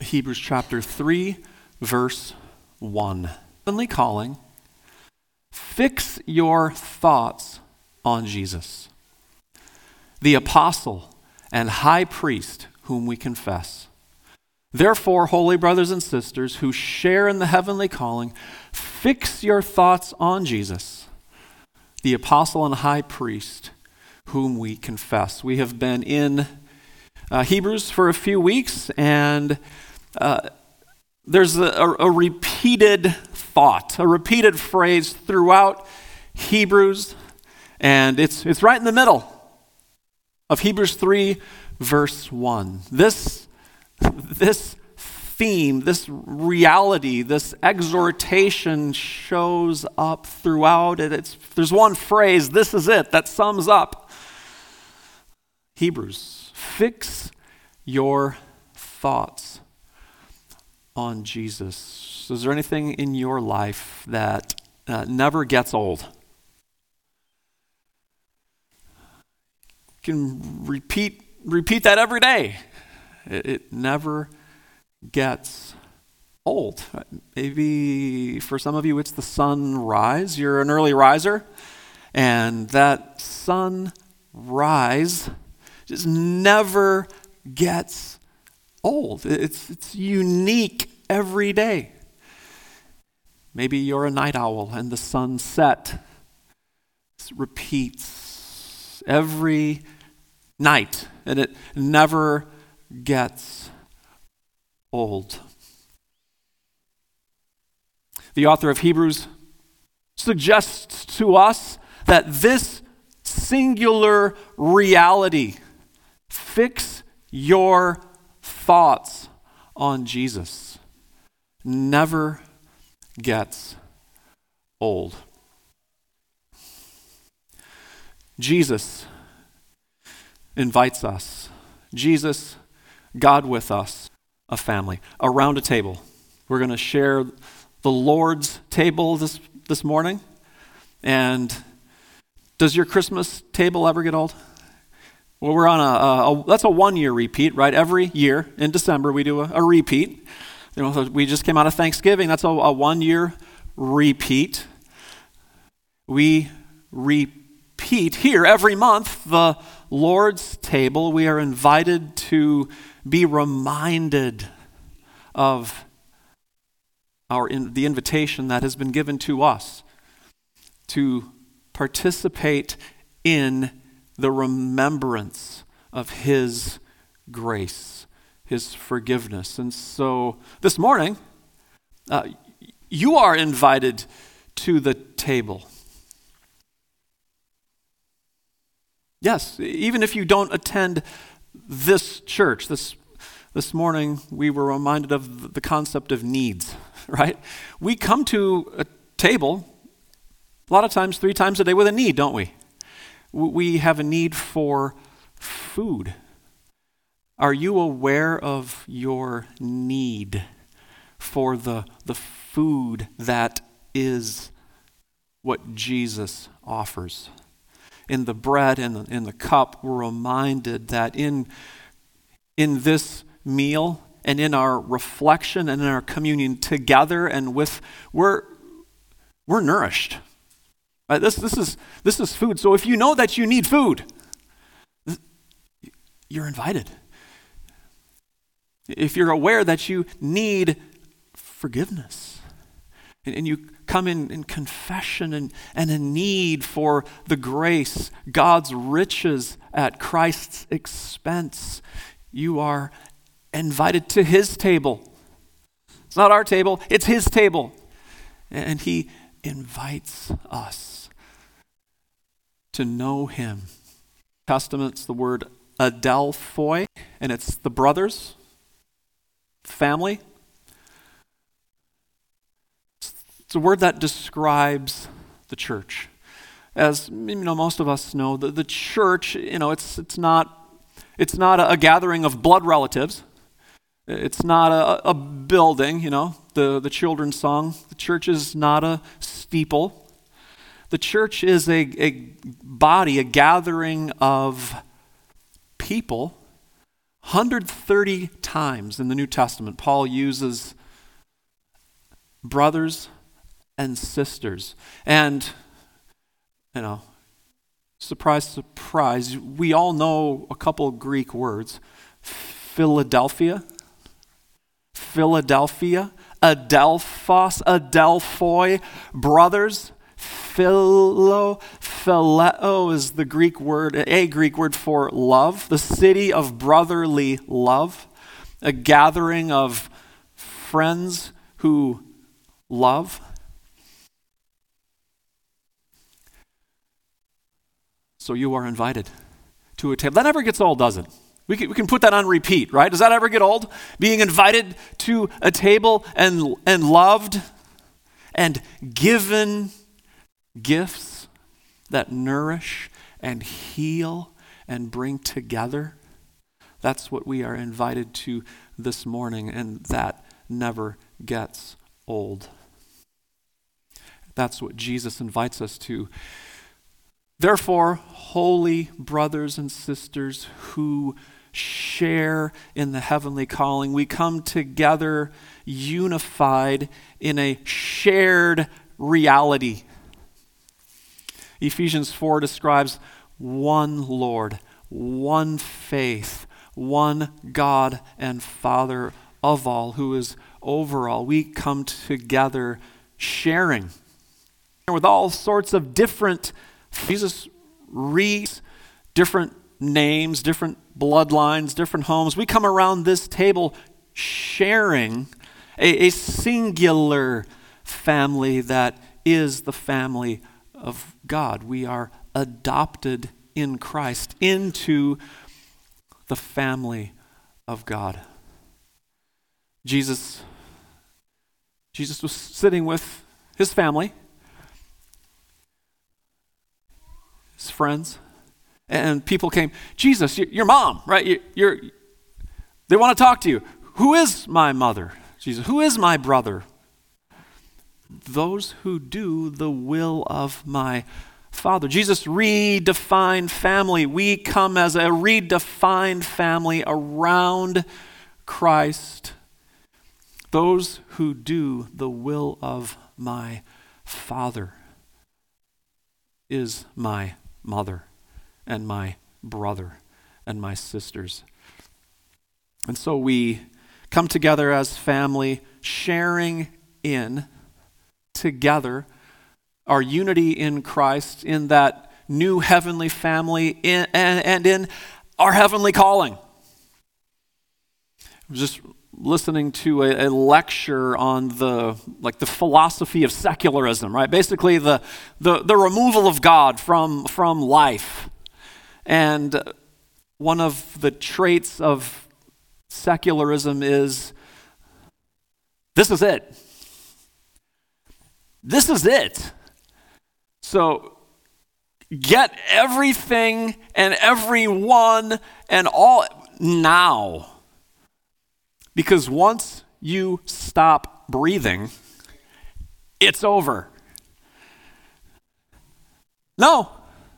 Hebrews chapter 3, verse 1. Heavenly calling, fix your thoughts on Jesus, the apostle and high priest whom we confess. Therefore, holy brothers and sisters who share in the heavenly calling, fix your thoughts on Jesus, the apostle and high priest whom we confess. We have been in Hebrews for a few weeks, and there's a repeated thought, a repeated phrase throughout Hebrews, and it's right in the middle of Hebrews 3, verse 1. This theme, this reality, this exhortation shows up throughout it. There's one phrase, this is it, that sums up Hebrews. Fix your thoughts on Jesus. Is there anything in your life that never gets old? You can repeat that every day. It never gets old. Maybe for some of you it's the sunrise. You're an early riser, and that sunrise just never gets old. It's unique every day. Maybe you're a night owl and the sunset repeats every night, and it never gets old. The author of Hebrews suggests to us that this singular reality, fix your thoughts on Jesus, never gets old. Jesus invites us. Jesus, God with us, a family, around a table. We're going to share the Lord's table this morning. And does your Christmas table ever get old? Well, we're on that's a 1-year repeat, right? Every year in December we do a repeat. We just came out of Thanksgiving. That's a 1-year repeat. We repeat here every month the Lord's table. We are invited to be reminded of the invitation that has been given to us to participate in the remembrance of His grace, His forgiveness. And so this morning, you are invited to the table. Yes, even if you don't attend this church, this morning we were reminded of the concept of needs, right? We come to a table a lot of times 3 times a day with a need, don't we? We have a need for food. Are you aware of your need for the food that is what Jesus offers? In the bread and in the cup, we're reminded that in this meal and in our reflection and in our communion together and with, we're nourished. Right? This is food. So if you know that you need food, you're invited. If you're aware that you need forgiveness, and you come in confession and a need for the grace, God's riches at Christ's expense, you are invited to His table. It's not our table, it's His table. And He invites us to know Him. Testament's the word adelphoi, and it's the brothers, family. It's a word that describes the church. As most of us know, the church, it's not a gathering of blood relatives. It's not a building, the children's song. The church is not a steeple. The church is a body, a gathering of people 130 times in the New Testament, Paul uses brothers and sisters. And, surprise, surprise, we all know a couple of Greek words. Philadelphia, Adelphos, Adelphoi, brothers. Phileo is the Greek word, a Greek word for love, the city of brotherly love, a gathering of friends who love. So you are invited to a table. That never gets old, does it? We can put that on repeat, right? Does that ever get old? Being invited to a table and loved and given gifts that nourish and heal and bring together. That's what we are invited to this morning, and that never gets old. That's what Jesus invites us to. Therefore, holy brothers and sisters who share in the heavenly calling, we come together unified in a shared reality. Ephesians 4 describes one Lord, one faith, one God and Father of all, who is over all. We come together sharing with all sorts of different, Jesus reads different names, different bloodlines, different homes. We come around this table sharing a singular family that is the family of God. We are adopted in Christ into the family of God. Jesus was sitting with his family, his friends, and people came, Jesus, your mom, right? They want to talk to you. Who is my mother? Jesus, who is my brother? Those who do the will of my Father. Jesus redefined family. We come as a redefined family around Christ. Those who do the will of my Father is my mother and my brother and my sisters. And so we come together as family, sharing in together our unity in Christ, in that new heavenly family, and in our heavenly calling. I was just listening to a lecture on the philosophy of secularism, right? Basically the removal of God from life. And one of the traits of secularism is, this is it. This is it. So get everything and everyone and all now. Because once you stop breathing, it's over. No,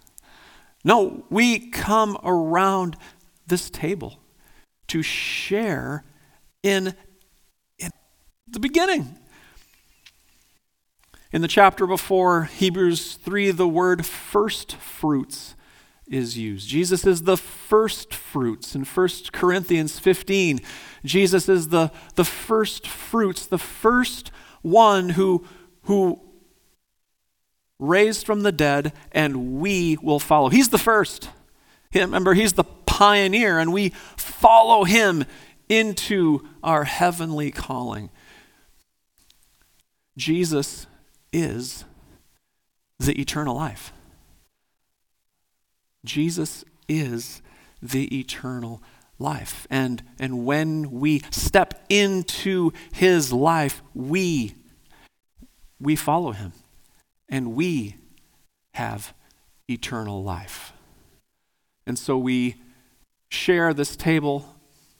we come around this table to share in the beginning. In the chapter before Hebrews 3, the word first fruits is used. Jesus is the first fruits. In 1 Corinthians 15, Jesus is the first fruits, the first one who raised from the dead, and we will follow. He's the first. Remember, he's the pioneer, and we follow him into our heavenly calling. Jesus is the eternal life. Jesus is the eternal life. And when we step into his life, we follow him. And we have eternal life. And so we share this table.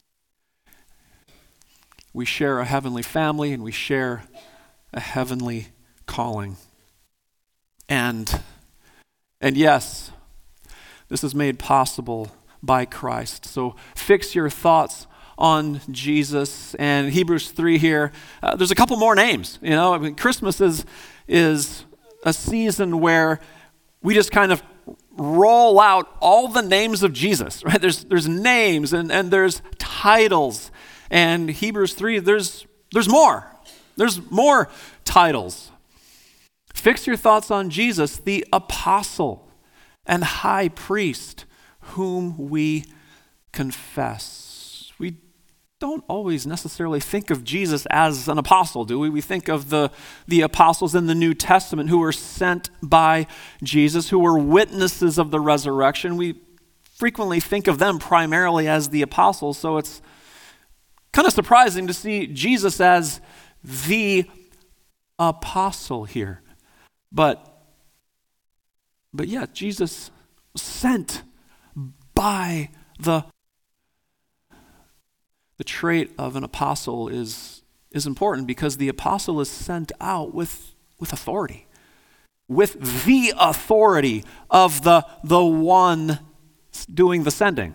We share a heavenly family, and we share a heavenly calling. And yes, this is made possible by Christ. So fix your thoughts on Jesus. And Hebrews 3 here, there's a couple more names. I mean, Christmas is a season where we just kind of roll out all the names of Jesus, right? There's names and there's titles. And Hebrews 3, there's more. There's more titles. Fix your thoughts on Jesus, the apostle and high priest, whom we confess. We don't always necessarily think of Jesus as an apostle, do we? We think of the apostles in the New Testament who were sent by Jesus, who were witnesses of the resurrection. We frequently think of them primarily as the apostles, so it's kind of surprising to see Jesus as the apostle here. But yeah, Jesus sent by the trait of an apostle is important because the apostle is sent out with authority, with the authority of the one doing the sending.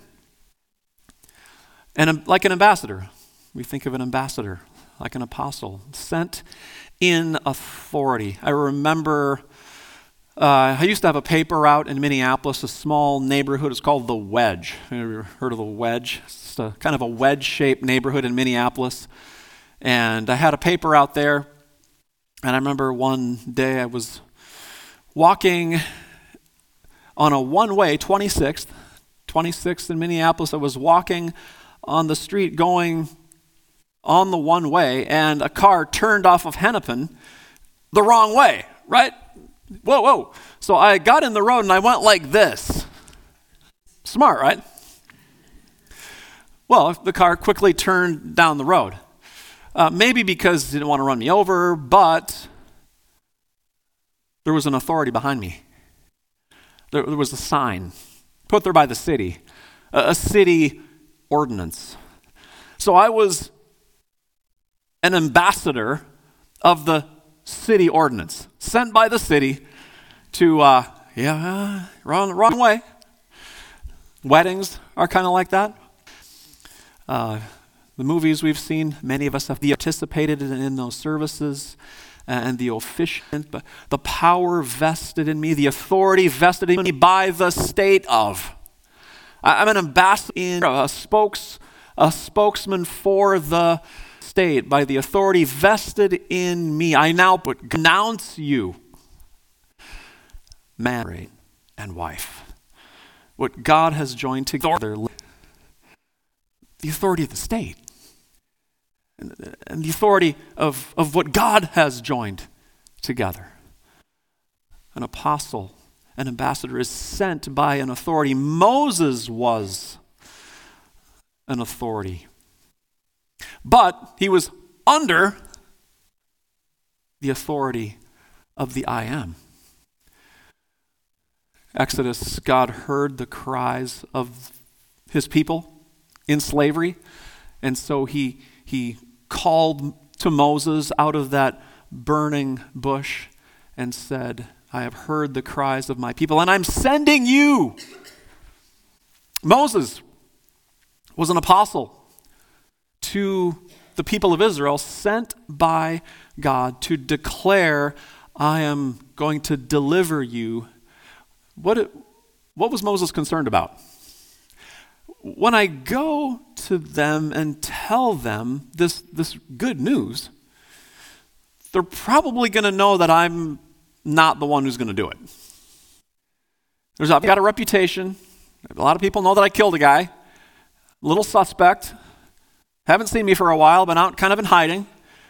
And like an ambassador, we think of an ambassador like an apostle, sent in authority. I remember I used to have a paper out in Minneapolis, a small neighborhood. It's called The Wedge. Have you ever heard of The Wedge? It's kind of a wedge-shaped neighborhood in Minneapolis. And I had a paper out there. And I remember one day I was walking on a one-way, 26th in Minneapolis. I was walking on the street going on the one-way, and a car turned off of Hennepin the wrong way, right? Whoa. So I got in the road and I went like this. Smart, right? Well, the car quickly turned down the road. Maybe because it didn't want to run me over, but there was an authority behind me. There was a sign put there by the city, a city ordinance. So I was an ambassador of the city ordinance, sent by the city to, wrong way. Weddings are kind of like that. The movies we've seen, many of us have participated in those services and the officiant, but the power vested in me, the authority vested in me by the state of. I'm an ambassador, a spokesman for the state by the authority vested in me. I now pronounce you man and wife. What God has joined together, the authority of the state and the authority of what God has joined together. An apostle, an ambassador is sent by an authority. Moses was an authority. But he was under the authority of the I Am. Exodus, God heard the cries of his people in slavery, and so he called to Moses out of that burning bush and said, I have heard the cries of my people, and I'm sending you. Moses was an apostle to the people of Israel, sent by God to declare, I am going to deliver you. What was Moses concerned about? When I go to them and tell them this good news, they're probably going to know that I'm not the one who's going to do it. I've got a reputation. A lot of people know that I killed a guy. Little suspect. Haven't seen me for a while, been out kind of in hiding.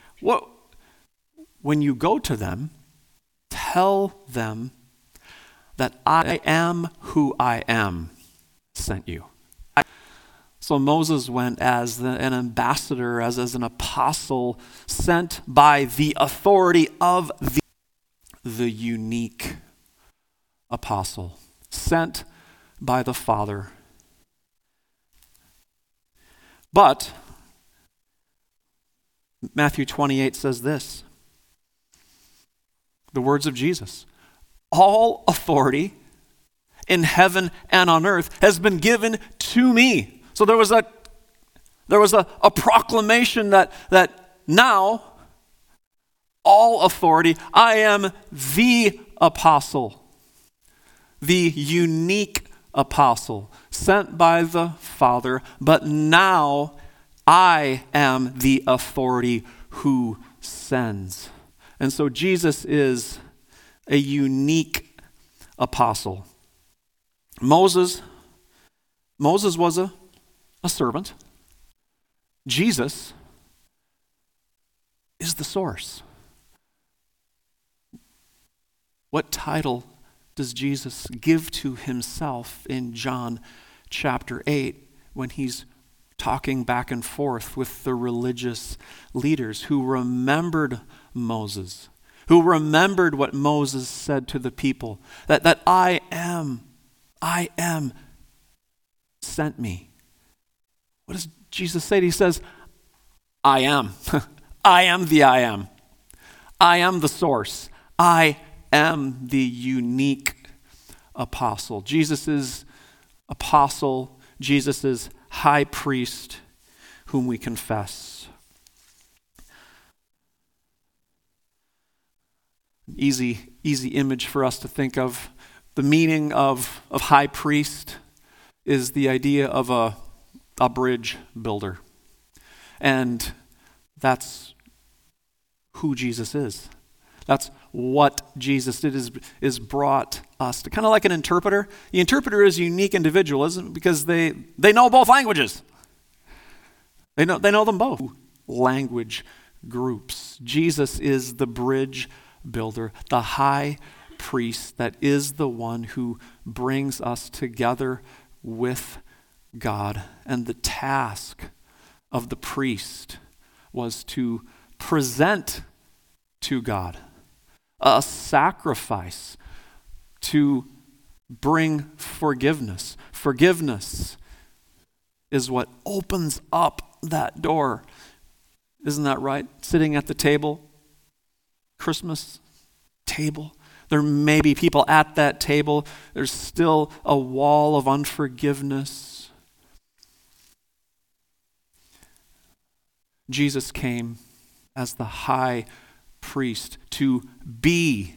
When you go to them, tell them that I am who I am sent you. So Moses went as an ambassador, as an apostle, sent by the authority of the unique apostle, sent by the Father. But Matthew 28 says this, the words of Jesus, all authority in heaven and on earth has been given to me. So there was a proclamation that now all authority, I am the apostle, the unique apostle sent by the Father, but now I am the authority who sends. And so Jesus is a unique apostle. Moses was a servant. Jesus is the source. What title does Jesus give to himself in John chapter 8 when he's talking back and forth with the religious leaders who remembered Moses, who remembered what Moses said to the people, that I am sent me. What does Jesus say? He says, I am. I am the I am. I am the source. I am the unique apostle. Jesus is apostle. Jesus is high priest whom we confess. Easy image for us to think of. The meaning of high priest is the idea of a bridge builder. And that's who Jesus is. That's what Jesus did, is brought us to, kind of like an interpreter. The interpreter is a unique individual, isn't it? Because they know both languages. They know them both. Language groups. Jesus is the bridge builder, the high priest that is the one who brings us together with God. And the task of the priest was to present to God a sacrifice to bring forgiveness. Forgiveness is what opens up that door. Isn't that right? Sitting at the table, Christmas table, there may be people at that table. There's still a wall of unforgiveness. Jesus came as the high priest to be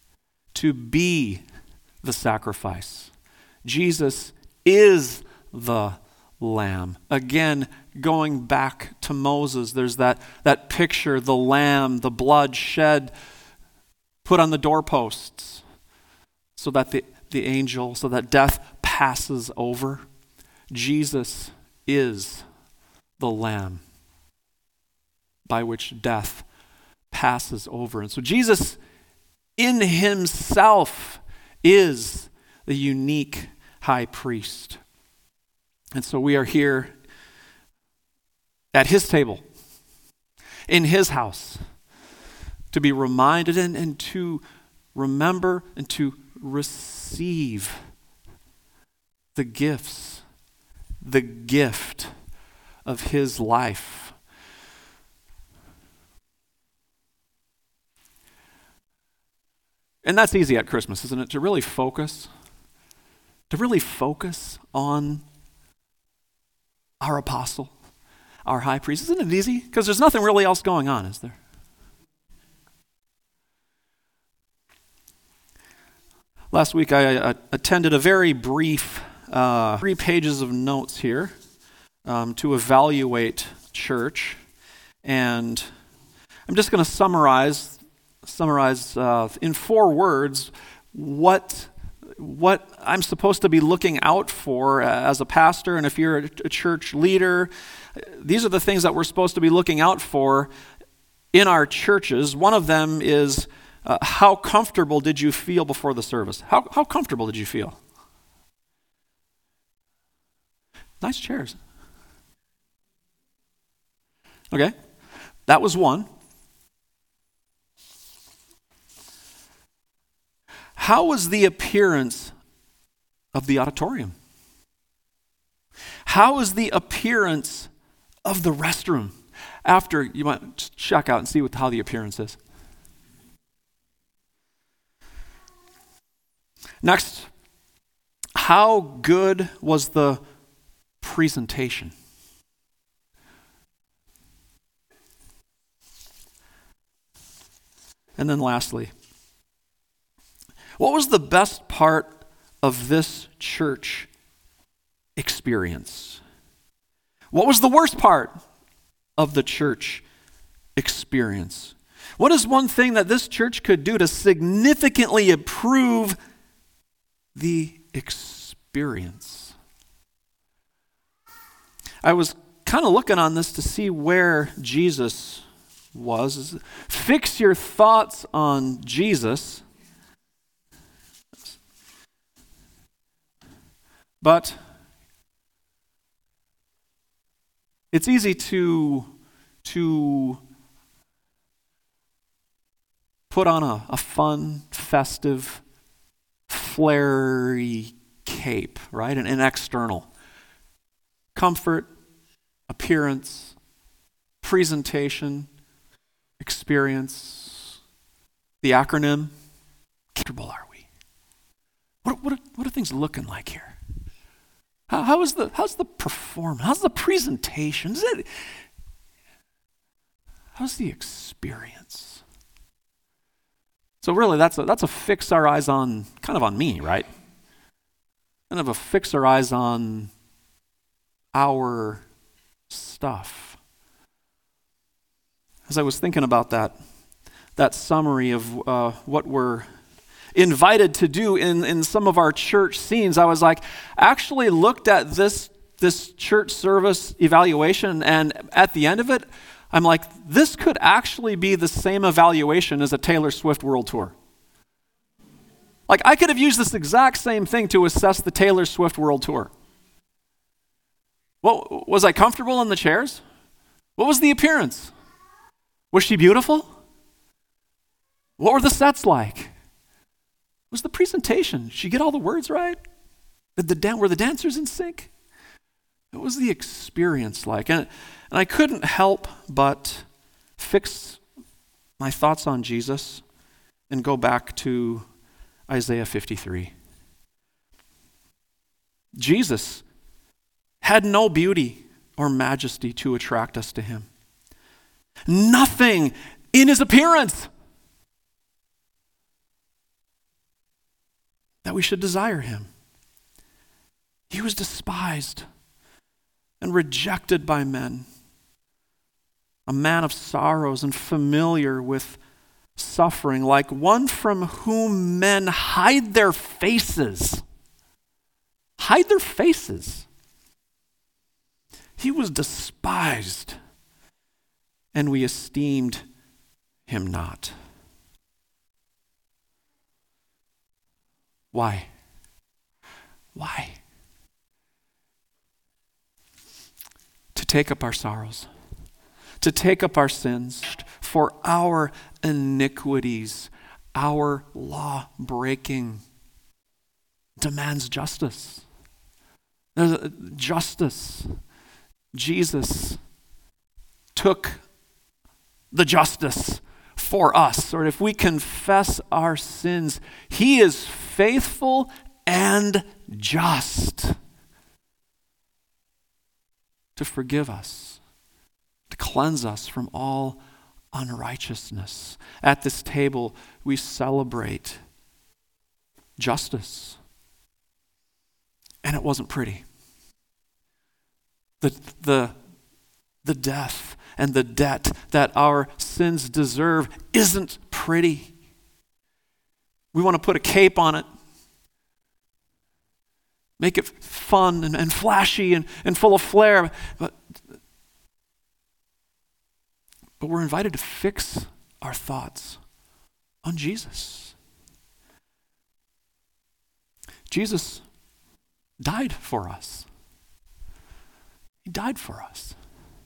the sacrifice. Jesus is the lamb. Again, going back to Moses, there's that picture, the lamb, the blood shed, put on the doorposts so that so that death passes over. Jesus is the lamb by which death passes over. And so Jesus in himself is the unique high priest. And so we are here at his table, in his house, to be reminded and to remember and to receive the gifts, the gift of his life. And that's easy at Christmas, isn't it? To really focus on our apostle, our high priest. Isn't it easy? Because there's nothing really else going on, is there? Last week I attended a very brief 3 pages of notes here to evaluate church. And I'm just going to summarize in 4 words what I'm supposed to be looking out for as a pastor, and if you're a church leader, these are the things that we're supposed to be looking out for in our churches. One of them is how comfortable did you feel before the service? How comfortable did you feel? Nice chairs. Okay, that was one. How was the appearance of the auditorium? How was the appearance of the restroom? After, you might check out and see how the appearance is. Next, how good was the presentation? And then lastly, what was the best part of this church experience? What was the worst part of the church experience? What is one thing that this church could do to significantly improve the experience? I was kind of looking on this to see where Jesus was. Fix your thoughts on Jesus. But it's easy to put on a fun, festive, flary cape, right? An external. Comfort, appearance, presentation, experience, the acronym. Comfortable are we? What are things looking like here? How's the performance? How's the presentation? How's the experience? So really, that's a fix our eyes on, kind of on me, right? Kind of a fix our eyes on our stuff. As I was thinking about that summary of what we're invited to do in some of our church scenes, I was like, actually looked at this church service evaluation, and at the end of it, I'm like, this could actually be the same evaluation as a Taylor Swift world tour. Like, I could have used this exact same thing to assess the Taylor Swift world tour. Well, was I comfortable in the chairs? What was the appearance? Was she beautiful? What were the sets like? What was the presentation? Did she get all the words right? Were the dancers in sync? What was the experience like? And I couldn't help but fix my thoughts on Jesus and go back to Isaiah 53. Jesus had no beauty or majesty to attract us to him. Nothing in his appearance that we should desire him. He was despised and rejected by men, a man of sorrows and familiar with suffering, like one from whom men hide their faces. Hide their faces. He was despised, and we esteemed him not. Why? Why? To take up our sorrows, to take up our sins, for our iniquities, our law breaking demands justice. There's justice. Jesus took the justice for us. Or if we confess our sins, he is faithful and just to forgive us, to cleanse us from all unrighteousness. At this table, we celebrate justice. And it wasn't pretty. The death and the debt that our sins deserve isn't pretty. We want to put a cape on it, make it fun and flashy and full of flair, but we're invited to fix our thoughts on Jesus. Jesus died for us. He died for us.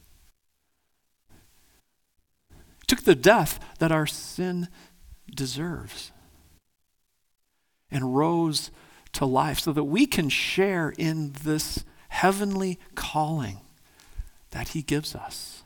He took the death that our sin deserves and rose to life so that we can share in this heavenly calling that he gives us.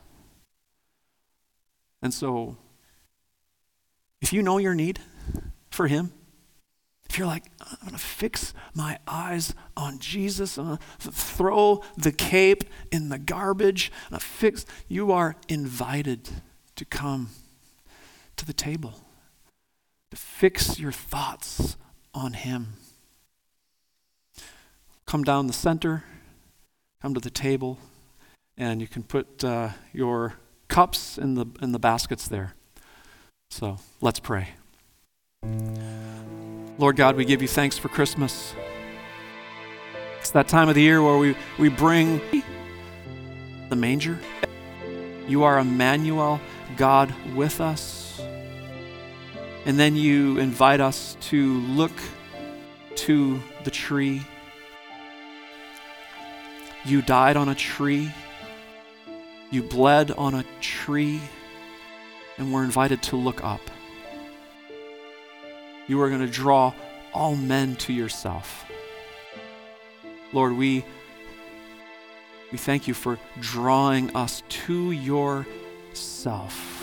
And so, if you know your need for him, if you're like, I'm going to fix my eyes on Jesus, I'm going to throw the cape in the garbage, you are invited to come to the table, to fix your thoughts on him. Come down the center, come to the table, and you can put your cups in the baskets there. So let's pray. Lord God, we give you thanks for Christmas. It's that time of the year where we bring the manger. You are Emmanuel, God with us. And then you invite us to look to the tree. You died on a tree. You bled on a tree. And we're invited to look up. You are going to draw all men to yourself. Lord, we thank you for drawing us to yourself.